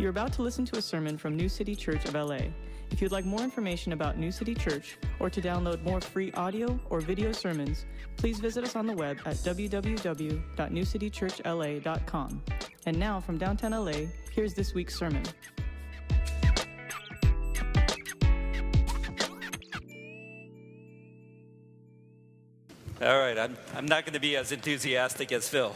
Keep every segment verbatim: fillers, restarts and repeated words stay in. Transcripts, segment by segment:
You're about to listen to a sermon from New City Church of L A. If you'd like more information about New City Church or to download more free audio or video sermons, please visit us on the web at w w w dot new city church l a dot com. And now from downtown L A, here's this week's sermon. All right, I'm, I'm not going to be as enthusiastic as Phil.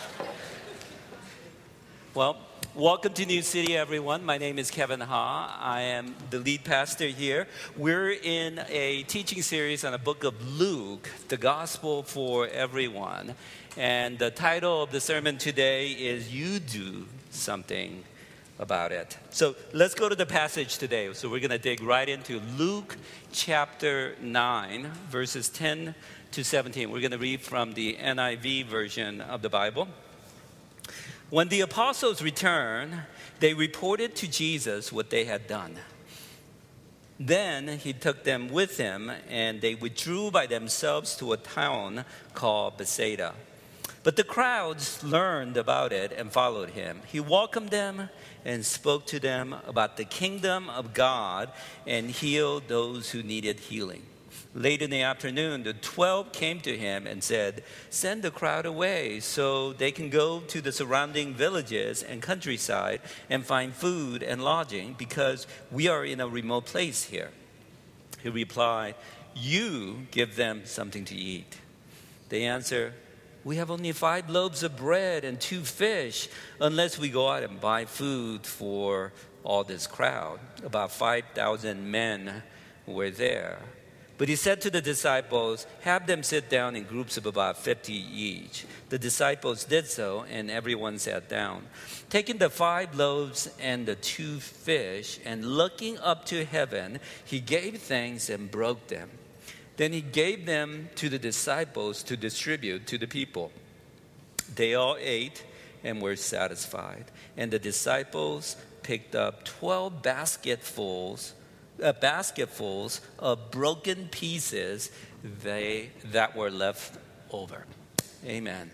Well, welcome to New City, everyone. My name is Kevin Ha. I am the lead pastor here. We're in a teaching series on the book of Luke, the gospel for everyone. And the title of the sermon today is You Do Something About It. So let's go to the passage today. So we're going to dig right into Luke chapter nine, verses ten to seventeen. We're going to read from the N I V version of the Bible. When the apostles returned, they reported to Jesus what they had done. Then he took them with him, and they withdrew by themselves to a town called Bethsaida. But the crowds learned about it and followed him. He welcomed them and spoke to them about the kingdom of God and healed those who needed healing. Late in the afternoon, the twelve came to him and said, "Send the crowd away so they can go to the surrounding villages and countryside and find food and lodging, because we are in a remote place here." He replied, "You give them something to eat." They answered, "We have only five loaves of bread and two fish, unless we go out and buy food for all this crowd." About five thousand men were there. But he said to the disciples, "Have them sit down in groups of about fifty each." The disciples did so, and everyone sat down. Taking the five loaves and the two fish, and looking up to heaven, he gave thanks and broke them. Then he gave them to the disciples to distribute to the people. They all ate and were satisfied. And the disciples picked up twelve basketfuls Uh, basketfuls of broken pieces they that were left over. Amen.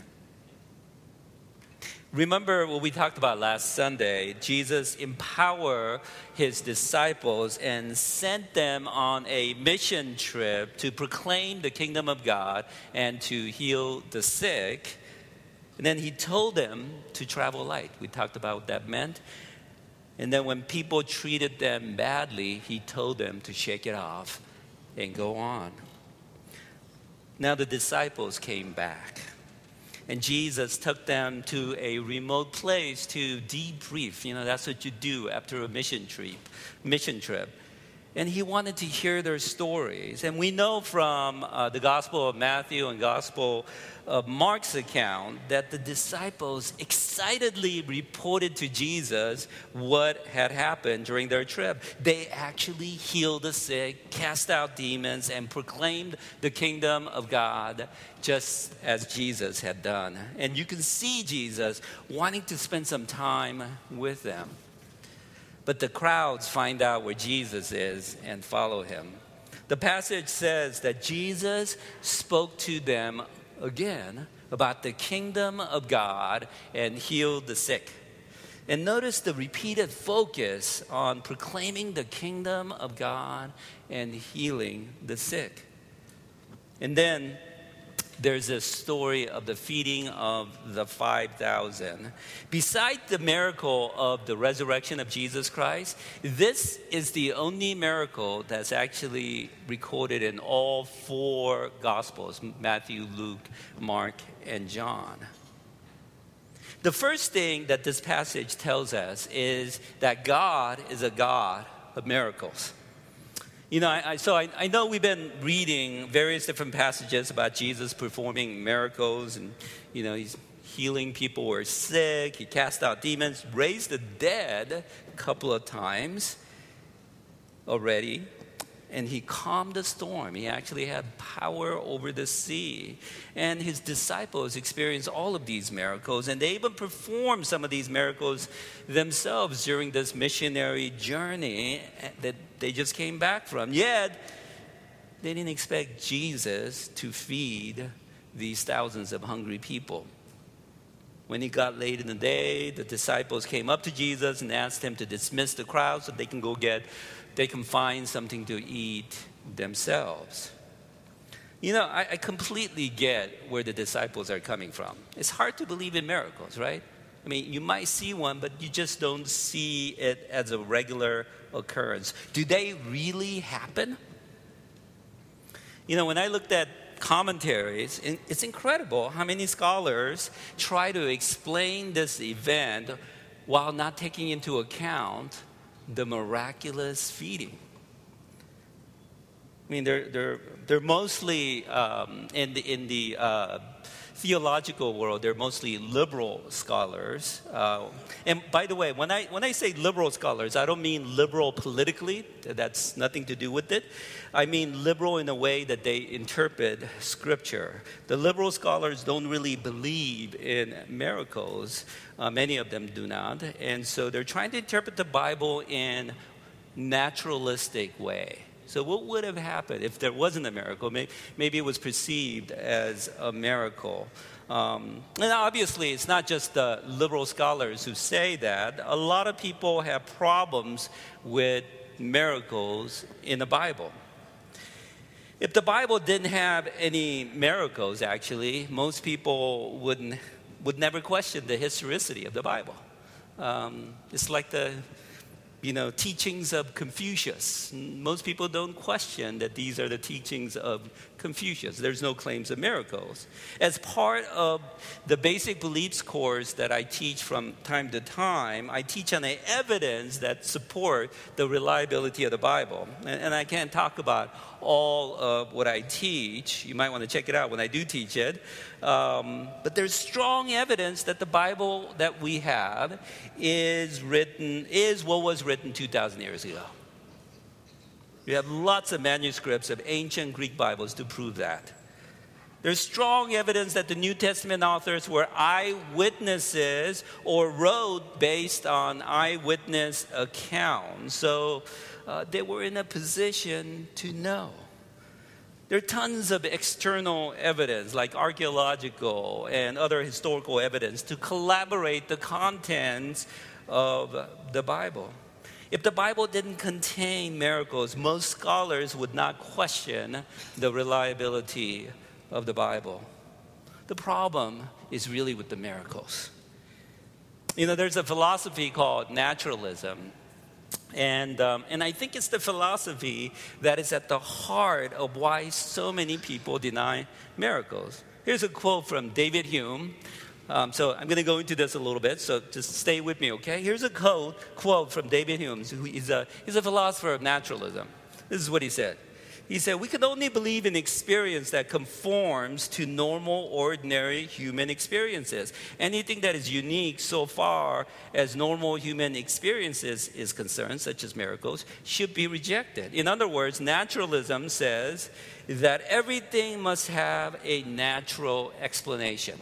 Remember what we talked about last Sunday? Jesus empowered his disciples and sent them on a mission trip to proclaim the kingdom of God and to heal the sick. And then he told them to travel light. We talked about what that meant. And then when people treated them badly, he told them to shake it off and go on. Now the disciples came back, and Jesus took them to a remote place to debrief. You know, that's what you do after a mission trip. Mission trip. And he wanted to hear their stories. And we know from uh, the Gospel of Matthew and Gospel of Mark's account that the disciples excitedly reported to Jesus what had happened during their trip. They actually healed the sick, cast out demons, and proclaimed the kingdom of God just as Jesus had done. And you can see Jesus wanting to spend some time with them. But the crowds find out where Jesus is and follow him. The passage says that Jesus spoke to them again about the kingdom of God and healed the sick. And notice the repeated focus on proclaiming the kingdom of God and healing the sick. And then there's a story of the feeding of the five thousand. Besides the miracle of the resurrection of Jesus Christ, this is the only miracle that's actually recorded in all four Gospels: Matthew, Luke, Mark, and John. The first thing that this passage tells us is that God is a God of miracles. You know, I, I, so I, I know we've been reading various different passages about Jesus performing miracles, and, you know, he's healing people who are sick, he cast out demons, raised the dead a couple of times already, and he calmed the storm. He actually had power over the sea. And his disciples experienced all of these miracles, and they even performed some of these miracles themselves during this missionary journey that they just came back from. Yet, they didn't expect Jesus to feed these thousands of hungry people. When it got late in the day, the disciples came up to Jesus and asked him to dismiss the crowd so they can go get, they can find something to eat themselves. You know, I, I completely get where the disciples are coming from. It's hard to believe in miracles, right? I mean, you might see one, but you just don't see it as a regular occurrence. Do they really happen? You know, when I looked at commentaries, it's incredible how many scholars try to explain this event while not taking into account the miraculous feeding. I mean, they're they're they're mostly um, in the in the uh, theological world. They're mostly liberal scholars. Uh, and by the way, when I when I say liberal scholars, I don't mean liberal politically. That's nothing to do with it. I mean liberal in a way that they interpret Scripture. The liberal scholars don't really believe in miracles. Uh, many of them do not, and so they're trying to interpret the Bible in naturalistic way. So what would have happened if there wasn't a miracle? Maybe it was perceived as a miracle. Um, and obviously, it's not just the liberal scholars who say that. A lot of people have problems with miracles in the Bible. If the Bible didn't have any miracles, actually, most people wouldn't would never question the historicity of the Bible. Um, it's like the You know, teachings of Confucius. Most people don't question that these are the teachings of Confucius. There's no claims of miracles. As part of the basic beliefs course that I teach from time to time, I teach on the evidence that support the reliability of the Bible. And, and I can't talk about all of what I teach. You might want to check it out when I do teach it. Um, but there's strong evidence that the Bible that we have is written, is what was written two thousand years ago. We have lots of manuscripts of ancient Greek Bibles to prove that. There's strong evidence that the New Testament authors were eyewitnesses or wrote based on eyewitness accounts. So uh, they were in a position to know. There are tons of external evidence, like archaeological and other historical evidence, to collaborate the contents of the Bible. If the Bible didn't contain miracles, most scholars would not question the reliability of the Bible. The problem is really with the miracles. You know, there's a philosophy called naturalism. And um, and I think it's the philosophy that is at the heart of why so many people deny miracles. Here's a quote from David Hume. Um, so I'm going to go into this a little bit, so just stay with me, okay? Here's a quote, quote from David Hume, who is a, he's a philosopher of naturalism. This is what he said. He said, "We can only believe in experience that conforms to normal, ordinary human experiences. Anything that is unique so far as normal human experiences is concerned, such as miracles, should be rejected." In other words, naturalism says that everything must have a natural explanation.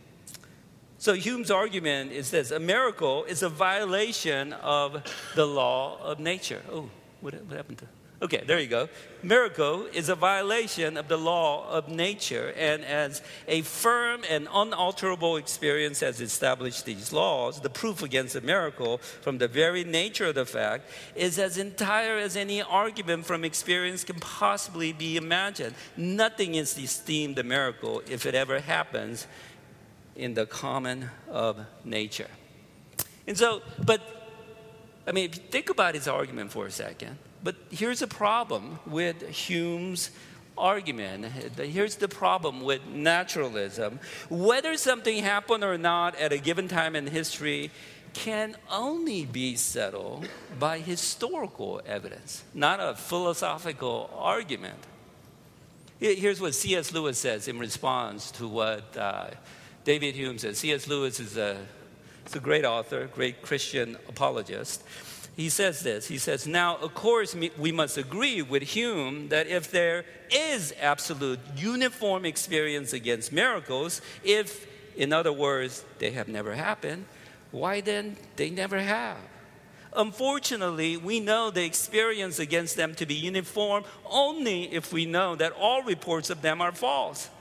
So Hume's argument is this: a miracle is a violation of the law of nature. Oh, what, what happened to... Okay, there you go. Miracle is a violation of the law of nature, and as a firm and unalterable experience has established these laws, the proof against a miracle from the very nature of the fact is as entire as any argument from experience can possibly be imagined. Nothing is esteemed a miracle if it ever happens in the common of nature. And so, but, I mean, if you think about his argument for a second, but here's a problem with Hume's argument. Here's the problem with naturalism. Whether something happened or not at a given time in history can only be settled by historical evidence, not a philosophical argument. Here's what C S Lewis says in response to what uh, David Hume says. C S Lewis is a, is a great author, great Christian apologist. He says this, he says, "Now, of course, we must agree with Hume that if there is absolute uniform experience against miracles, if, in other words, they have never happened, why then they never have? Unfortunately, we know the experience against them to be uniform only if we know that all reports of them are false.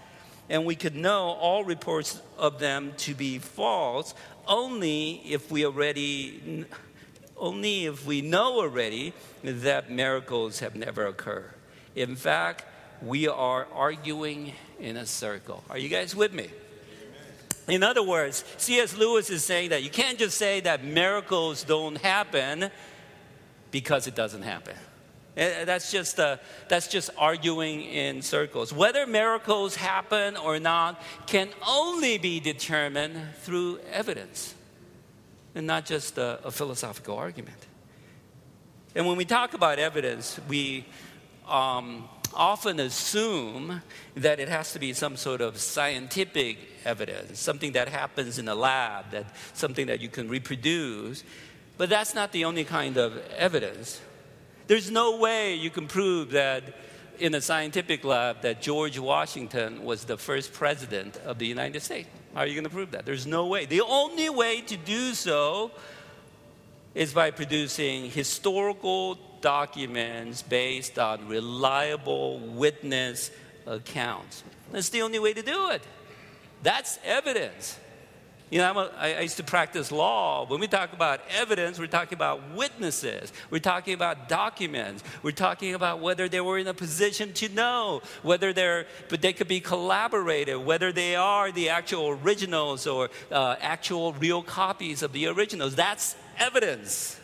and we could know all reports of them to be false only if we already, only if we know already that miracles have never occurred. In fact, we are arguing in a circle. Are you guys with me? In other words, C S Lewis is saying that you can't just say that miracles don't happen because it doesn't happen. That's just, uh, that's just arguing in circles. Whether miracles happen or not can only be determined through evidence and not just a, a philosophical argument. And when we talk about evidence, we um, often assume that it has to be some sort of scientific evidence, something that happens in a lab, that something that you can reproduce. But that's not the only kind of evidence. There's no way you can prove that in a scientific lab that George Washington was the first president of the United States. How are you going to prove that? There's no way. The only way to do so is by producing historical documents based on reliable witness accounts. That's the only way to do it. That's evidence. You know, I'm a, I used to practice law. When we talk about evidence, we're talking about witnesses. We're talking about documents. We're talking about whether they were in a position to know, whether they're, but they could be collaborated, whether they are the actual originals or uh, actual real copies of the originals. That's evidence.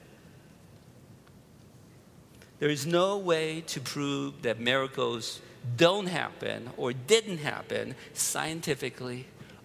There is no way to prove that miracles don't happen or didn't happen scientifically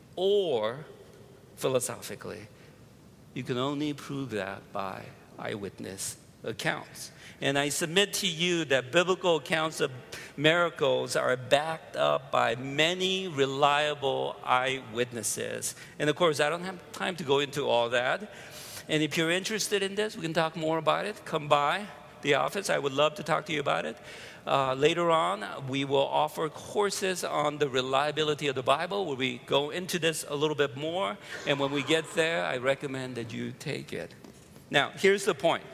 or philosophically. You can only prove that by eyewitness accounts. And I submit to you that biblical accounts of miracles are backed up by many reliable eyewitnesses. And of course, I don't have time to go into all that. And if you're interested in this, we can talk more about it. Come by the office. I would love to talk to you about it. Uh, later on, we will offer courses on the reliability of the Bible where we go into this a little bit more. And when we get there, I recommend that you take it. Now, here's the point.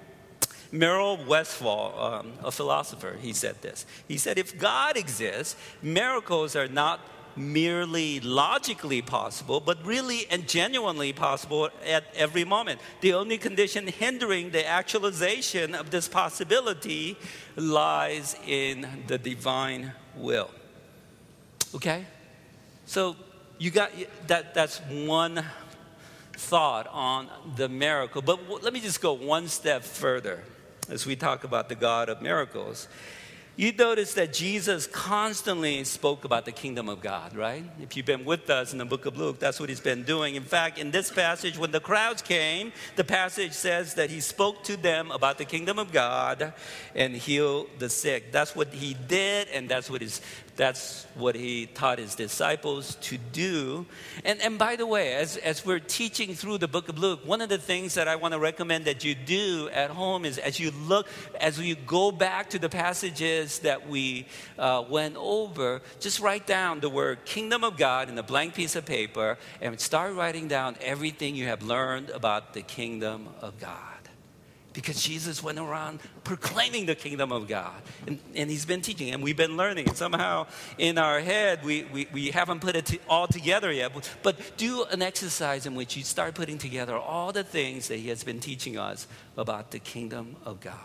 Merrill Westphal, um, a philosopher, he said this. He said, if God exists, miracles are not merely logically possible, but really and genuinely possible at every moment. The only condition hindering the actualization of this possibility lies in the divine will. Okay? So you got that. That's one thought on the miracle. But w- let me just go one step further as we talk about the God of miracles. You notice that Jesus constantly spoke about the kingdom of God, right? If you've been with us in the book of Luke, that's what he's been doing. In fact, in this passage, when the crowds came, the passage says that he spoke to them about the kingdom of God and healed the sick. That's what he did, and that's what his That's what he taught his disciples to do. And, and by the way, as, as we're teaching through the book of Luke, one of the things that I want to recommend that you do at home is as you look, as you go back to the passages that we uh, went over, just write down the word kingdom of God in a blank piece of paper and start writing down everything you have learned about the kingdom of God. Because Jesus went around proclaiming the kingdom of God. And, and he's been teaching, and we've been learning. And somehow in our head, we, we, we haven't put it to, all together yet. But, but do an exercise in which you start putting together all the things that he has been teaching us about the kingdom of God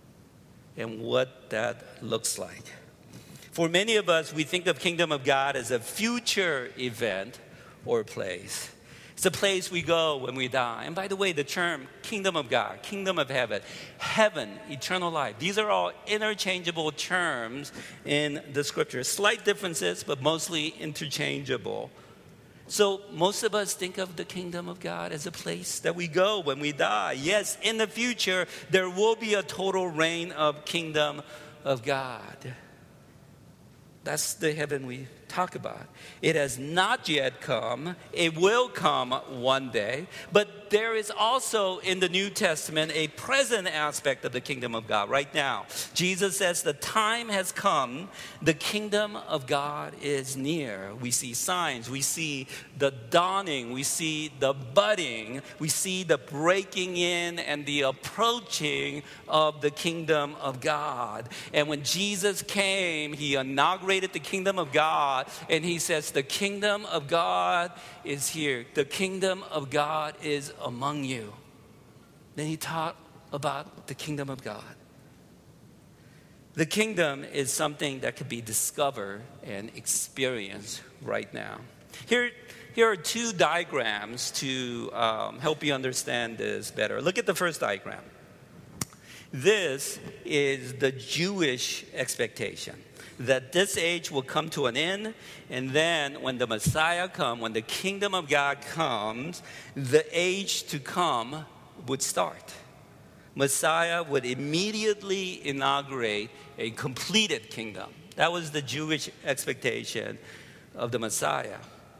and what that looks like. For many of us, we think of kingdom of God as a future event or place. It's a place we go when we die. And by the way, the term kingdom of God, kingdom of heaven, heaven, eternal life, these are all interchangeable terms in the scriptures. Slight differences, but mostly interchangeable. So most of us think of the kingdom of God as a place that we go when we die. Yes, in the future, there will be a total reign of kingdom of God. That's the heaven we talk about. It has not yet come. It will come one day. But But there is also in the New Testament a present aspect of the kingdom of God right now. Jesus says the time has come. The kingdom of God is near. We see signs. We see the dawning. We see the budding. We see the breaking in and the approaching of the kingdom of God. And when Jesus came, he inaugurated the kingdom of God. And he says the kingdom of God is here. The kingdom of God is among you. Then he taught about the kingdom of God. The kingdom is something that could be discovered and experienced right now. Here, here are two diagrams to um, help you understand this better. Look at the first diagram. This is the Jewish expectation, that this age will come to an end, and then when the Messiah comes, when the kingdom of God comes, the age to come would start. Messiah would immediately inaugurate a completed kingdom. That was the Jewish expectation of the Messiah.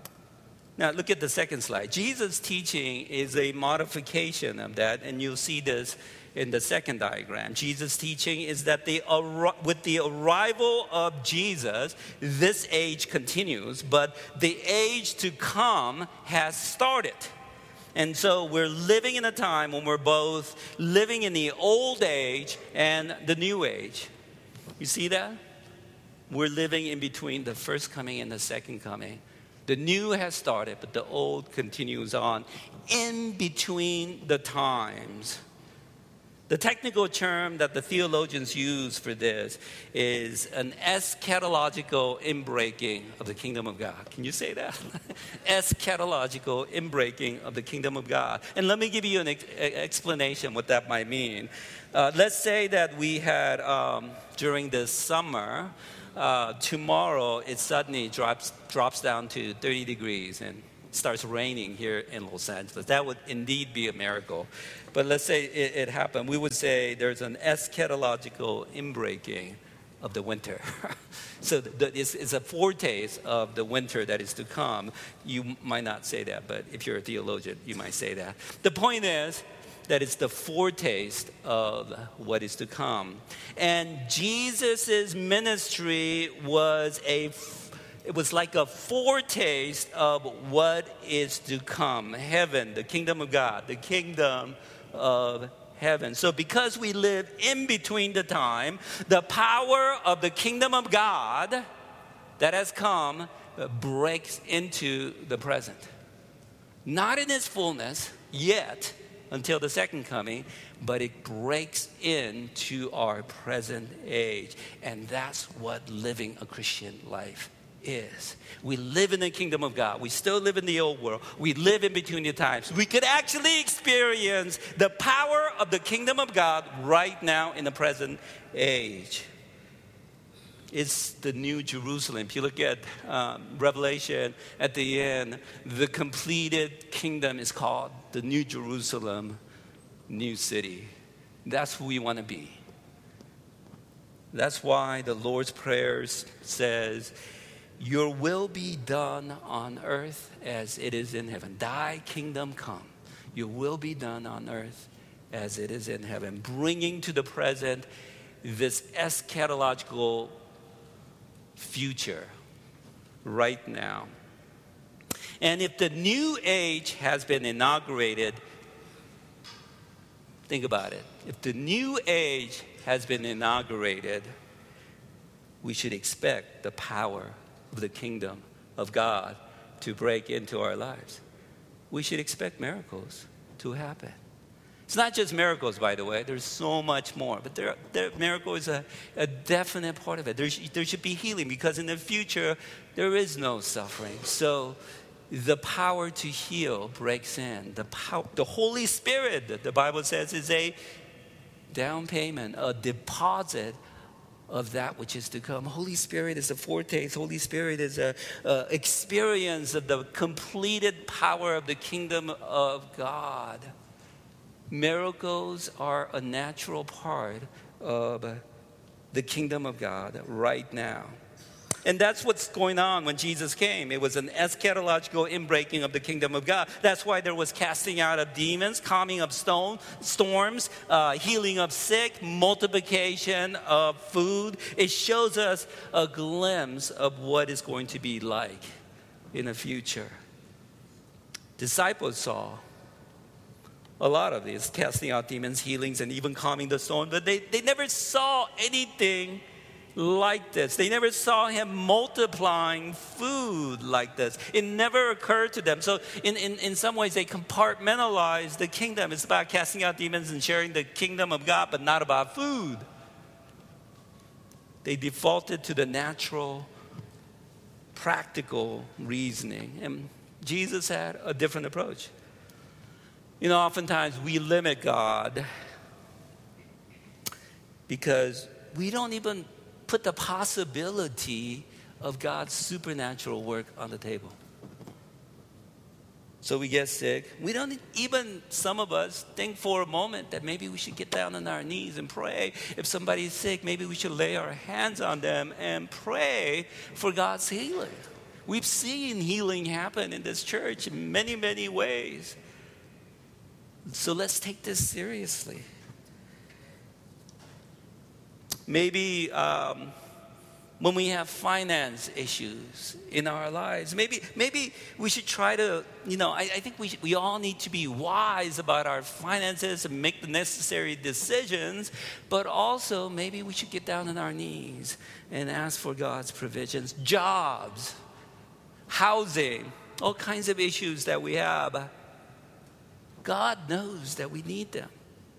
Now look at the second slide. Jesus' teaching is a modification of that, and you'll see this in the second diagram. Jesus' teaching is that the, with the arrival of Jesus, this age continues, but the age to come has started. And so we're living in a time when we're both living in the old age and the new age. You see that? We're living in between the first coming and the second coming. The new has started, but the old continues on in between the times. The technical term that the theologians use for this is an eschatological inbreaking of the kingdom of God. Can you say that? Eschatological inbreaking of the kingdom of God. And let me give you an ex- explanation what that might mean. Uh, let's say that we had, um, during this summer, uh, tomorrow it suddenly drops, drops down to thirty degrees and starts raining here in Los Angeles. That would indeed be a miracle. But let's say it, it happened. We would say there's an eschatological inbreaking of the winter. So the, it's, it's a foretaste of the winter that is to come. You might not say that, but if you're a theologian, you might say that. The point is that it's the foretaste of what is to come. And Jesus' ministry was a It was like a foretaste of what is to come. Heaven, the kingdom of God, the kingdom of heaven. So because we live in between the time, the power of the kingdom of God that has come breaks into the present. Not in its fullness yet until the second coming, but it breaks into our present age. And that's what living a Christian life is. We live in the kingdom of God. We still live in the old world. We live in between the times. We could actually experience the power of the kingdom of God right now in the present age. It's the new Jerusalem. If you look at um, Revelation at the end, the completed kingdom is called the New Jerusalem, new city. That's who we want to be. That's why the Lord's Prayer says, your will be done on earth as it is in heaven. Thy kingdom come. Your will be done on earth as it is in heaven. Bringing to the present this eschatological future right now. And if the new age has been inaugurated, think about it. If the new age has been inaugurated, we should expect the power of the kingdom of God to break into our lives. We should expect miracles to happen. It's not just miracles, by the way. There's so much more. But there, there, miracle is a, a definite part of it. There, there should be healing because in the future, there is no suffering. So the power to heal breaks in. The, power, the Holy Spirit, the Bible says, is a down payment, a deposit of that which is to come. Holy Spirit is a foretaste. Holy Spirit is a, a experience of the completed power of the kingdom of God. Miracles are a natural part of the kingdom of God right now. And that's what's going on when Jesus came. It was an eschatological inbreaking of the kingdom of God. That's why there was casting out of demons, calming of stone, storms, uh, healing of sick, multiplication of food. It shows us a glimpse of what is going to be like in the future. Disciples saw a lot of these, casting out demons, healings, and even calming the storm. But they, they never saw anything like this. They never saw him multiplying food like this. It never occurred to them. So in, in, in some ways, they compartmentalized the kingdom. It's about casting out demons and sharing the kingdom of God, but not about food. They defaulted to the natural, practical reasoning. And Jesus had a different approach. You know, oftentimes we limit God because we don't even put the possibility of God's supernatural work on the table. So we get sick. We don't even, some of us, think for a moment that maybe we should get down on our knees and pray. If somebody's sick, maybe we should lay our hands on them and pray for God's healing. We've seen healing happen in this church in many, many ways. So let's take this seriously. Maybe um, when we have finance issues in our lives, maybe maybe we should try to, you know, I, I think we should, we all need to be wise about our finances and make the necessary decisions, but also maybe we should get down on our knees and ask for God's provisions. Jobs, housing, all kinds of issues that we have. God knows that we need them.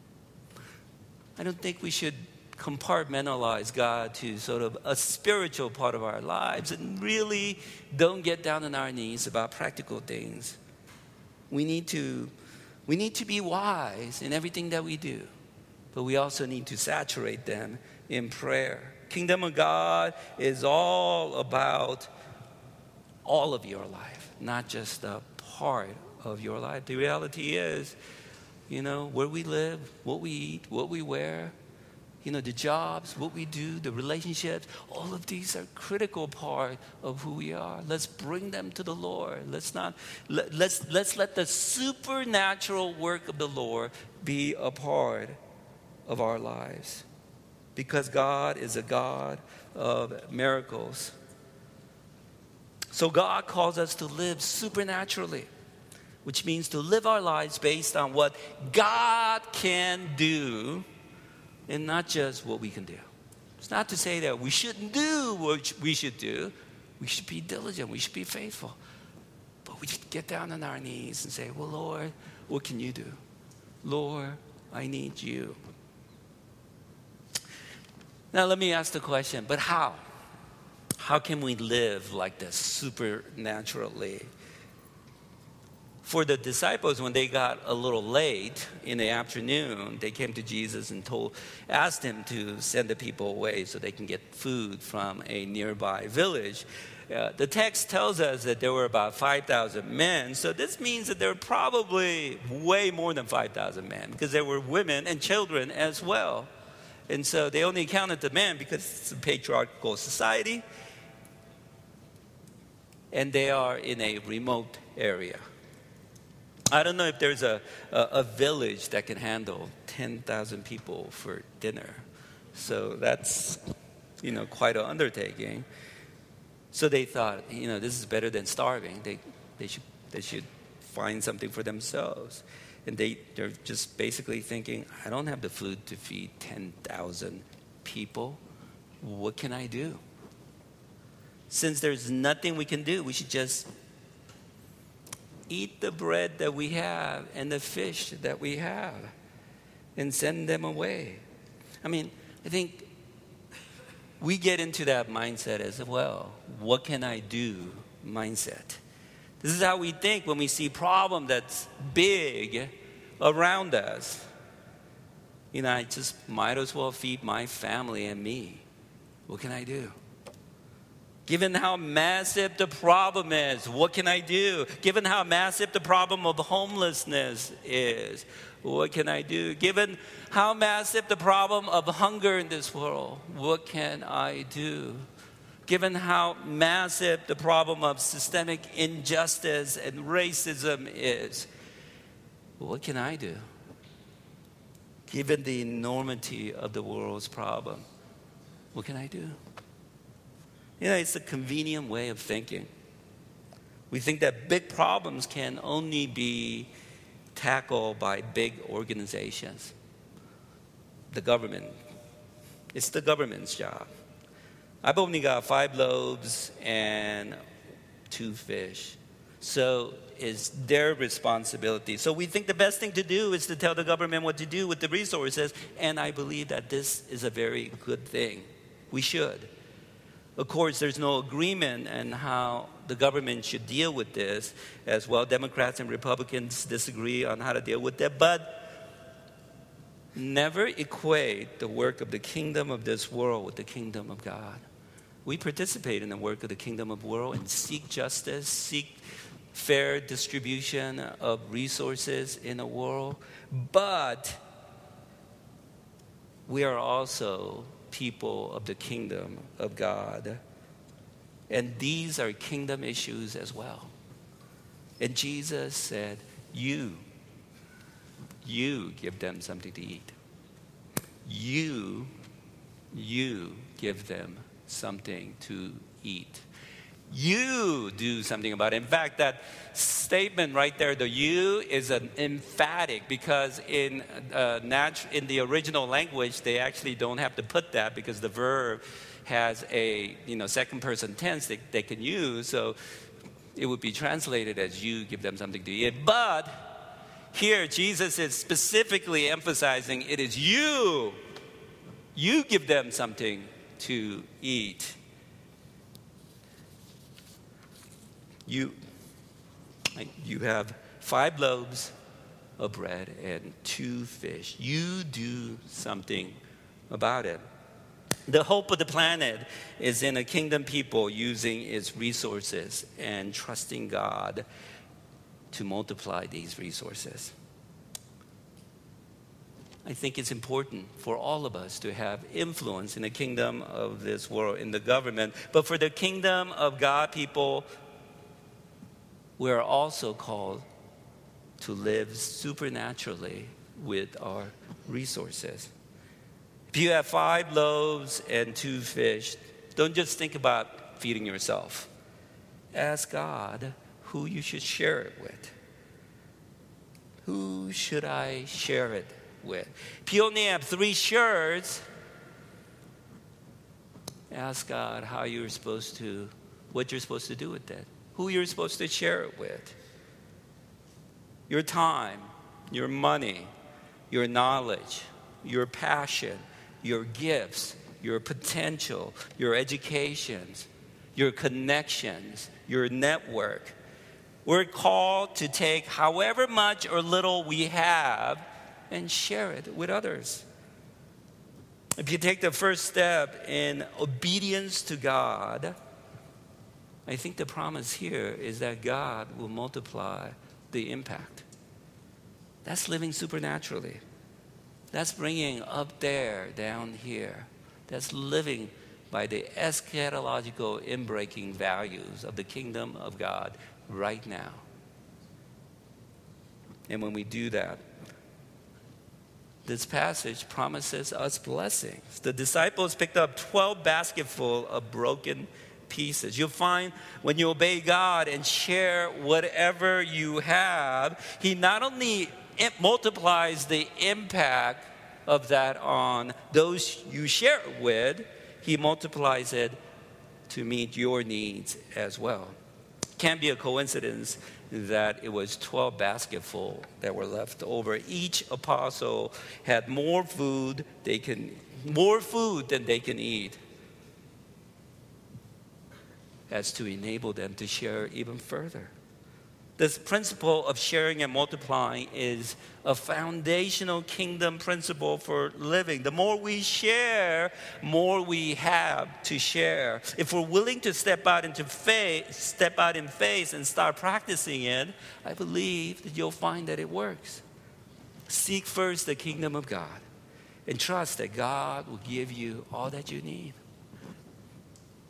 I don't think we should compartmentalize God to sort of a spiritual part of our lives and really don't get down on our knees about practical things. We need to, we need to be wise in everything that we do, but we also need to saturate them in prayer. Kingdom of God is all about all of your life, not just a part of your life. The reality is, you know, where we live, what we eat, what we wear, you know, the jobs, what we do, the relationships, all of these are critical part of who we are. Let's bring them to the Lord. Let's not, let, let's, let's let the supernatural work of the Lord be a part of our lives. Because God is a God of miracles. So God calls us to live supernaturally, which means to live our lives based on what God can do and not just what we can do. It's not to say that we shouldn't do what we should do. We should be diligent. We should be faithful. But we should get down on our knees and say, well, Lord, what can you do? Lord, I need you. Now, let me ask the question, but how? How can we live like this supernaturally? For the disciples, when they got a little late in the afternoon, they came to Jesus and told, asked him to send the people away so they can get food from a nearby village. Uh, the text tells us that there were about five thousand men. So this means that there were probably way more than five thousand men because there were women and children as well. And so they only counted the men because it's a patriarchal society. And they are in a remote area. I don't know if there's a, a, a village that can handle ten thousand people for dinner. So that's, you know, quite an undertaking. So they thought, you know, this is better than starving. They, they, should, they should find something for themselves. And they, they're just basically thinking, I don't have the food to feed ten thousand people. What can I do? Since there's nothing we can do, we should just eat the bread that we have and the fish that we have and send them away. I mean, I think we get into that mindset as well. What can I do mindset? This is how we think when we see a problem that's big around us. You know, I just might as well feed my family and me. What can I do? Given how massive the problem is, what can I do? Given how massive the problem of homelessness is, what can I do? Given how massive the problem of hunger in this world, what can I do? given how massive the problem of systemic injustice and racism is, what can I do? Given the enormity of the world's problem, what can I do? You know, it's a convenient way of thinking. We think that big problems can only be tackled by big organizations. The government. It's the government's job. I've only got five loaves and two fish. So it's their responsibility. So we think the best thing to do is to tell the government what to do with the resources. And I believe that this is a very good thing. We should. Of course, there's no agreement on how the government should deal with this as well. Democrats and Republicans disagree on how to deal with that. But never equate the work of the kingdom of this world with the kingdom of God. We participate in the work of the kingdom of the world and seek justice, seek fair distribution of resources in the world. But we are also people of the kingdom of God. And these are kingdom issues as well. And Jesus said, you, you give them something to eat. You, you give them something to eat. You do something about it. In fact, that statement right there, the you, is an emphatic because in uh, nat- in the original language, they actually don't have to put that because the verb has a you know second person tense that they can use. So it would be translated as you give them something to eat. But here, Jesus is specifically emphasizing it is you. You give them something to eat. You, you have five loaves of bread and two fish. You do something about it. The hope of the planet is in a kingdom people using its resources and trusting God to multiply these resources. I think it's important for all of us to have influence in the kingdom of this world, in the government. But for the kingdom of God people, we are also called to live supernaturally with our resources. If you have five loaves and two fish, don't just think about feeding yourself. Ask God who you should share it with. Who should I share it with? If you only have three shirts, ask God how you're supposed to, what you're supposed to do with that. Who you're supposed to share it with. Your time, your money, your knowledge, your passion, your gifts, your potential, your educations, your connections, your network. We're called to take however much or little we have and share it with others. If you take the first step in obedience to God, I think the promise here is that God will multiply the impact. That's living supernaturally. That's bringing up there, down here. That's living by the eschatological inbreaking values of the kingdom of God right now. And when we do that, this passage promises us blessings. The disciples picked up twelve basketfuls of broken pieces. You'll find when you obey God and share whatever you have, He not only multiplies the impact of that on those you share it with, He multiplies it to meet your needs as well. Can't be a coincidence that it was twelve basketfuls that were left over. Each apostle had more food they can more food than they can eat, as to enable them to share even further. This principle of sharing and multiplying is a foundational kingdom principle for living. The more we share, more we have to share. If we're willing to step out into faith, step out in faith and start practicing it, I believe that you'll find that it works. Seek first the kingdom of God and trust that God will give you all that you need.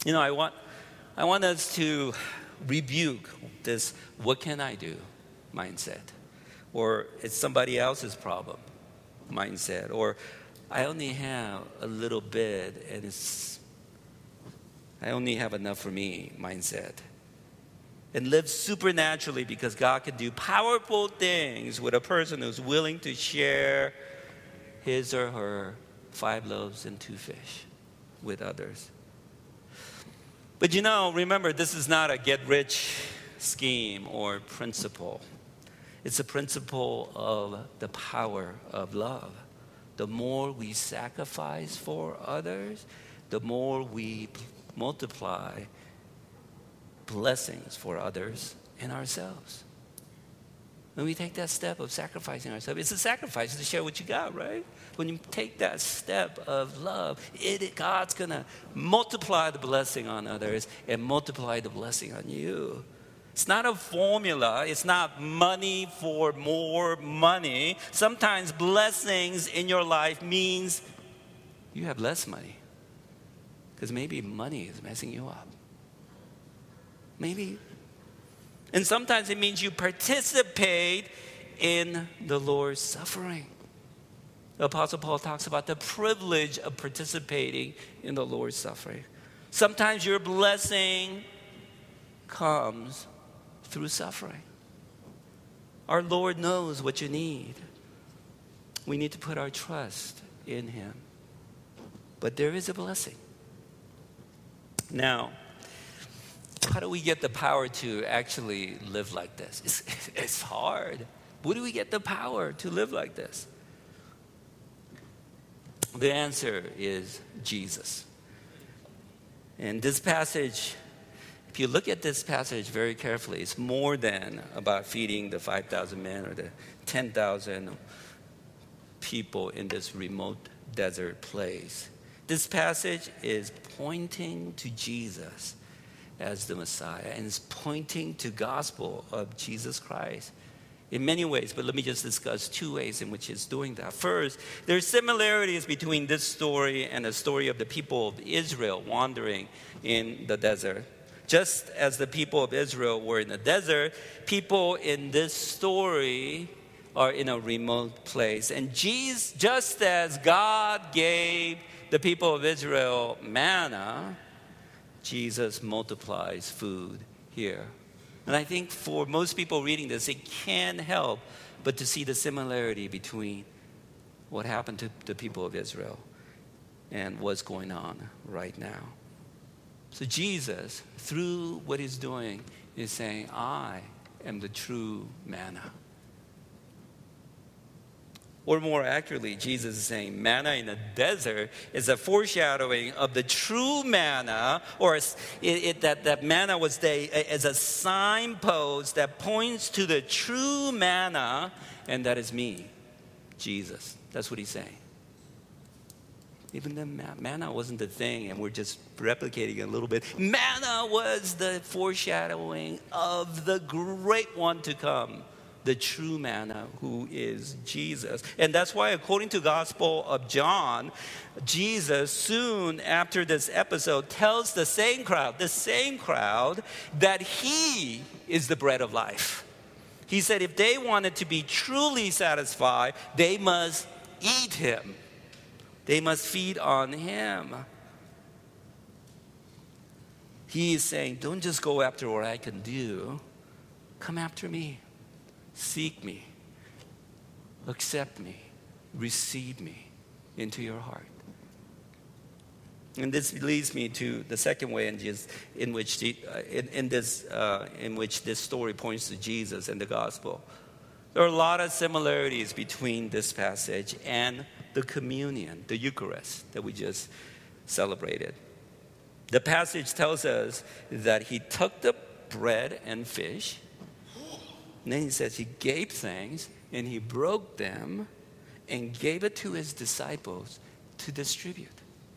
You know, I want, I want us to rebuke this "what can I do" mindset, or it's somebody else's problem mindset, or I only have a little bit and it's I only have enough for me mindset. And live supernaturally, because God can do powerful things with a person who's willing to share his or her five loaves and two fish with others. But you know, remember, this is not a get-rich scheme or principle. It's a principle of the power of love. The more we sacrifice for others, the more we multiply blessings for others and ourselves. When we take that step of sacrificing ourselves, it's a sacrifice to share what you got, right? When you take that step of love, it, God's going to multiply the blessing on others and multiply the blessing on you. It's not a formula. It's not money for more money. Sometimes blessings in your life means you have less money, because maybe money is messing you up. Maybe. And sometimes it means you participate in the Lord's suffering. The Apostle Paul talks about the privilege of participating in the Lord's suffering. Sometimes your blessing comes through suffering. Our Lord knows what you need. We need to put our trust in Him. But there is a blessing. Now, how do we get the power to actually live like this? It's, it's hard. Where do we get the power to live like this? The answer is Jesus. And this passage, if you look at this passage very carefully, it's more than about feeding the five thousand men or the ten thousand people in this remote desert place. This passage is pointing to Jesus as the Messiah, and it's pointing to gospel of Jesus Christ in many ways. But let me just discuss two ways in which it's doing that. First, there are similarities between this story and the story of the people of Israel wandering in the desert. Just as the people of Israel were in the desert, people in this story are in a remote place. And Jesus, just as God gave the people of Israel manna, Jesus multiplies food here. And I think for most people reading this, it can't help but to see the similarity between what happened to the people of Israel and what's going on right now. So Jesus, through what he's doing, is saying, I am the true manna. Or more accurately, Jesus is saying manna in the desert is a foreshadowing of the true manna, or it, it, that, that manna was the, as a signpost that points to the true manna, and that is me, Jesus. That's what he's saying. Even the manna wasn't the thing, and we're just replicating it a little bit. Manna was the foreshadowing of the great one to come, the true manna, who is Jesus. And that's why, according to the Gospel of John, Jesus, soon after this episode, tells the same crowd, the same crowd, that he is the bread of life. He said if they wanted to be truly satisfied, they must eat him. They must feed on him. He is saying, don't just go after what I can do. Come after me. Seek me, accept me, receive me into your heart. And this leads me to the second way in, just, in which the, uh, in, in this uh, in which this story points to Jesus and the gospel. There are a lot of similarities between this passage and the communion, the Eucharist that we just celebrated. The passage tells us that he took the bread and fish. And then he says he gave thanks and he broke them and gave it to his disciples to distribute.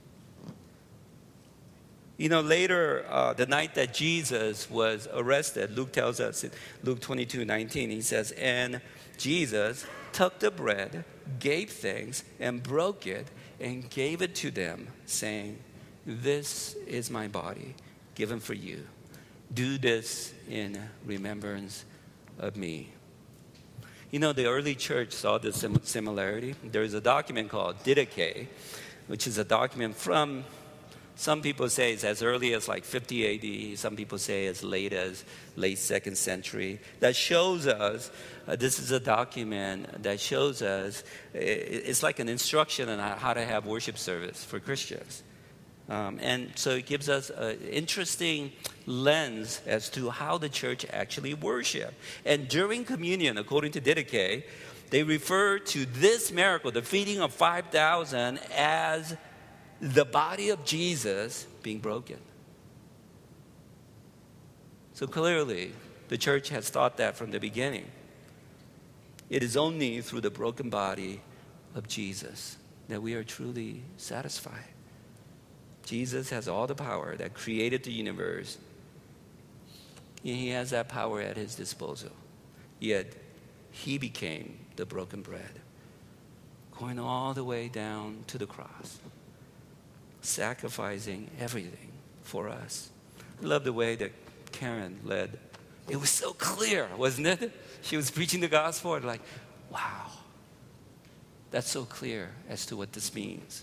You know, later, uh, the night that Jesus was arrested, Luke tells us in Luke twenty-two nineteen, he says, and Jesus took the bread, gave thanks, and broke it and gave it to them, saying, this is my body given for you. Do this in remembrance of me. You know, the early church saw this sim- similarity. There is a document called Didache, which is a document from, some people say it's as early as like fifty A D, some people say as late as late second century, that shows us, uh, this is a document that shows us, it, it's like an instruction on how to have worship service for Christians. Um, and so it gives us an interesting lens as to how the church actually worship. And during communion, according to Didache, they refer to this miracle, the feeding of five thousand, as the body of Jesus being broken. So clearly, the church has taught that from the beginning. It is only through the broken body of Jesus that we are truly satisfied. Jesus has all the power that created the universe. He has that power at his disposal. Yet, he became the broken bread, going all the way down to the cross, sacrificing everything for us. I love the way that Karen led. It was so clear, wasn't it? She was preaching the gospel and like, wow, that's so clear as to what this means.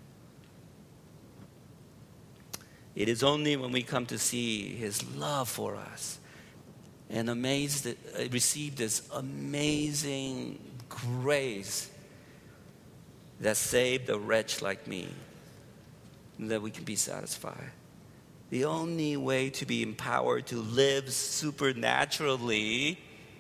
It is only when we come to see his love for us and amazed that, uh, receive this amazing grace that saved a wretch like me, that we can be satisfied. The only way to be empowered to live supernaturally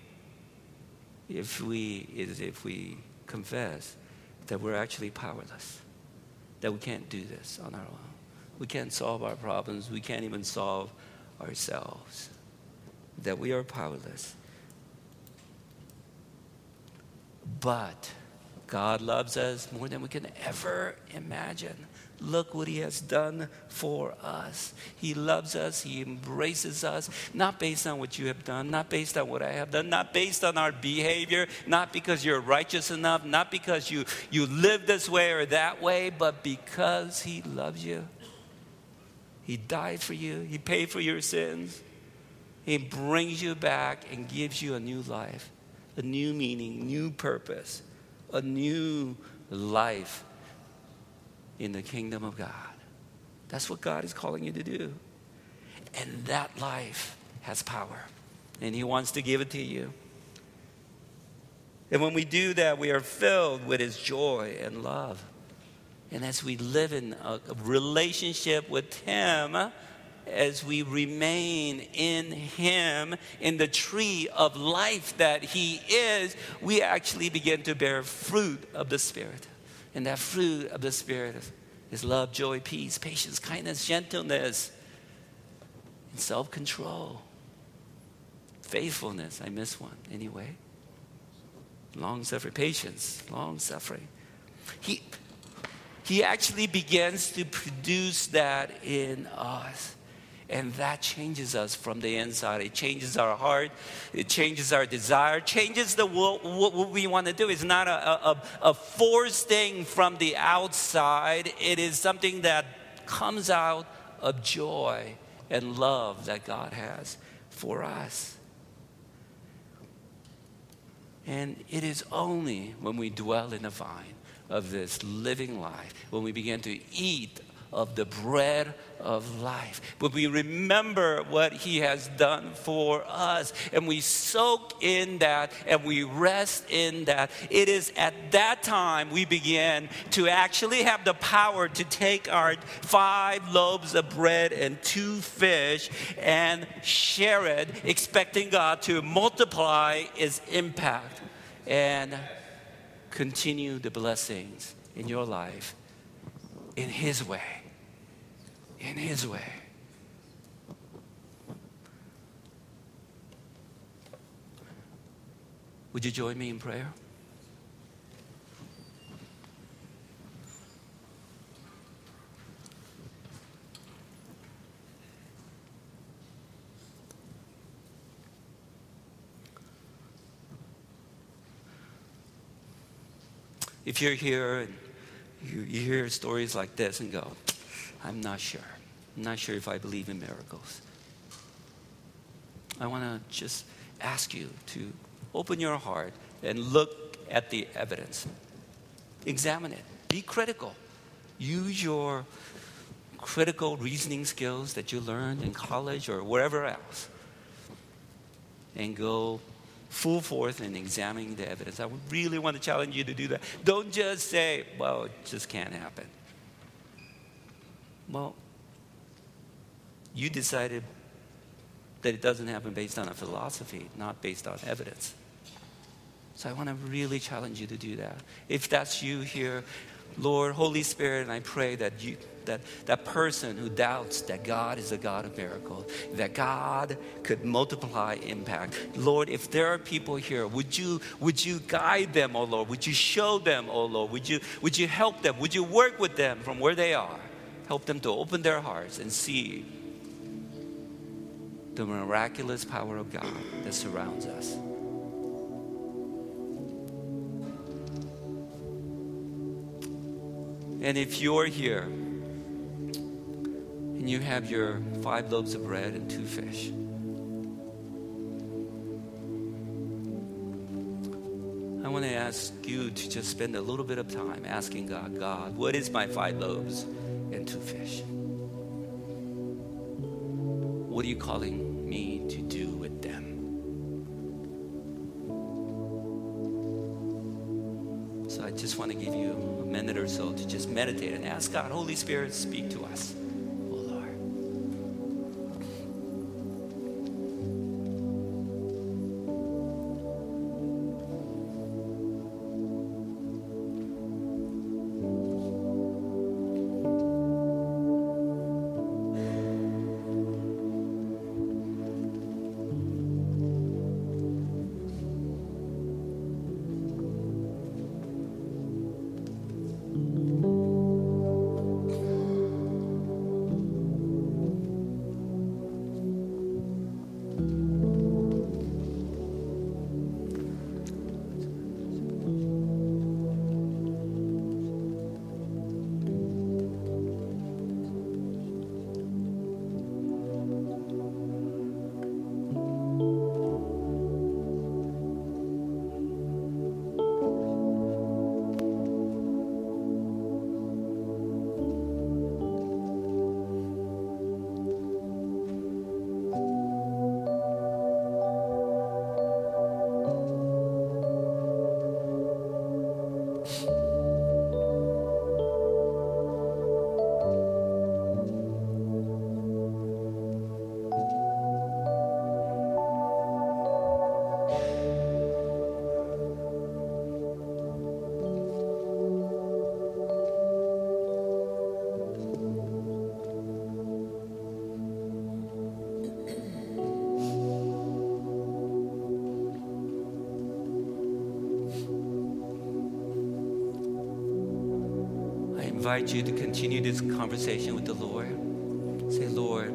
if we, is if we confess that we're actually powerless, that we can't do this on our own. We can't solve our problems. We can't even solve ourselves. That we are powerless. But God loves us more than we can ever imagine. Look what he has done for us. He loves us. He embraces us, not based on what you have done, not based on what I have done, not based on our behavior, not because you're righteous enough, not because you, you live this way or that way, but because he loves you. He died for you. He paid for your sins. He brings you back and gives you a new life, a new meaning, new purpose, a new life in the kingdom of God. That's what God is calling you to do. And that life has power. And he wants to give it to you. And when we do that, we are filled with his joy and love. And as we live in a relationship with him, as we remain in him, in the tree of life that he is, we actually begin to bear fruit of the Spirit. And that fruit of the Spirit is love, joy, peace, patience, kindness, gentleness, and self-control. Faithfulness, I missed one anyway. Long-suffering, patience, long-suffering. He... He actually begins to produce that in us. And that changes us from the inside. It changes our heart. It changes our desire. Changes the what, what we want to do. It's not a, a, a forced thing from the outside. It is something that comes out of joy and love that God has for us. And it is only when we dwell in the vine of this living life, when we begin to eat of the bread of life, when we remember what he has done for us and we soak in that and we rest in that, it is at that time we begin to actually have the power to take our five loaves of bread and two fish and share it, expecting God to multiply its impact and continue the blessings in your life in his way. In his way. Would you join me in prayer? If you're here and you, you hear stories like this and go, I'm not sure. I'm not sure if I believe in miracles. I want to just ask you to open your heart and look at the evidence. Examine it. Be critical. Use your critical reasoning skills that you learned in college or wherever else, and go full forth in examining the evidence. I really want to challenge you to do that. Don't just say, well, it just can't happen. Well, you decided that it doesn't happen based on a philosophy, not based on evidence. So I want to really challenge you to do that. If that's you here, Lord, Holy Spirit, and I pray that you, that that person who doubts that God is a God of miracles, that God could multiply impact. Lord, if there are people here, would you would you guide them, oh Lord? Would you show them, oh Lord? Would you would you help them? Would you work with them from where they are? Help them to open their hearts and see the miraculous power of God that surrounds us. And if you're here and you have your five loaves of bread and two fish, I want to ask you to just spend a little bit of time asking God, God, what is my five loaves and two fish? What are you calling me to do with them? So I just want to give you a minute or so to just meditate and ask God, Holy Spirit, speak to us. Oh Lord. I invite you to continue this conversation with the Lord. Say, Lord,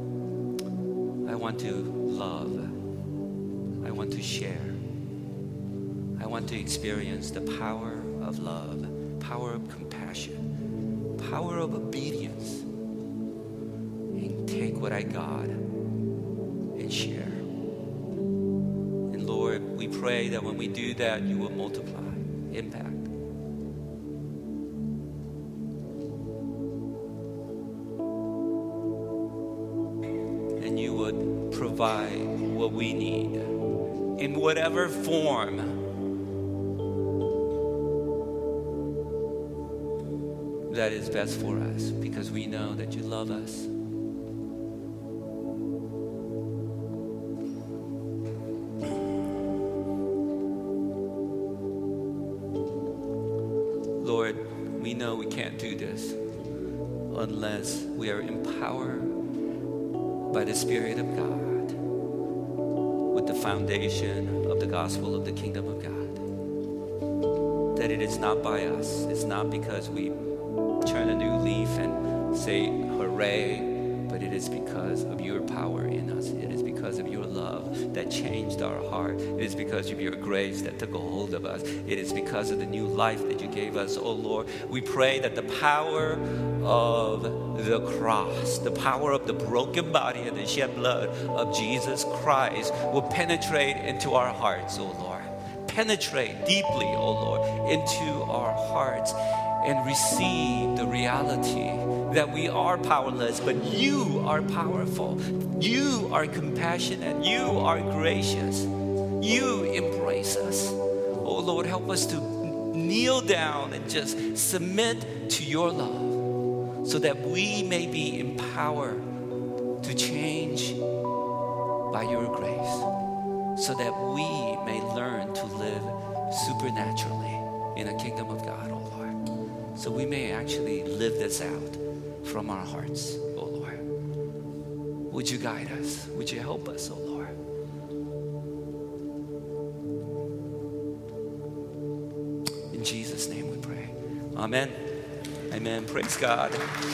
I want to love. I want to share. I want to experience the power of love, power of compassion, power of obedience, and take what I got and share. And Lord, we pray that when we do that, you will multiply impact. Provide what we need in whatever form. That is best for us, because we know that you love us. Lord, we know we can't do this unless we are empowered by the Spirit of God, with the foundation of the gospel of the kingdom of God. That it is not by us. It's not because we turn a new leaf and say hooray but it is because of your power in us. It is because of your love that changed our heart. It is because of your grace that took a hold of us. It is because of the new life that you gave us, oh Lord. We pray that the power of the cross, the power of the broken body and the shed blood of Jesus Christ will penetrate into our hearts, oh Lord. Penetrate deeply, oh Lord, into our hearts and receive the reality that we are powerless, but you are powerful. You are compassionate. You are gracious. You embrace us. Oh Lord, help us to kneel down and just submit to your love so that we may be empowered to change by your grace, so that we may learn to live supernaturally in the kingdom of God, oh Lord. So we may actually live this out from our hearts, oh Lord. Would you guide us? Would you help us, oh Lord? In Jesus' name we pray. Amen. Amen. Praise God.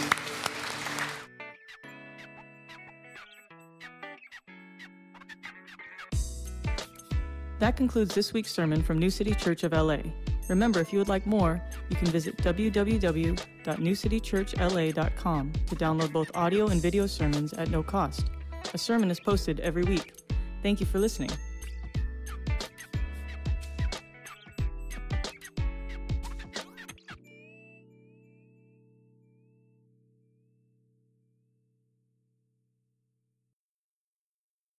That concludes this week's sermon from New City Church of L A. Remember, if you would like more, you can visit w w w dot new city church l a dot com to download both audio and video sermons at no cost. A sermon is posted every week. Thank you for listening.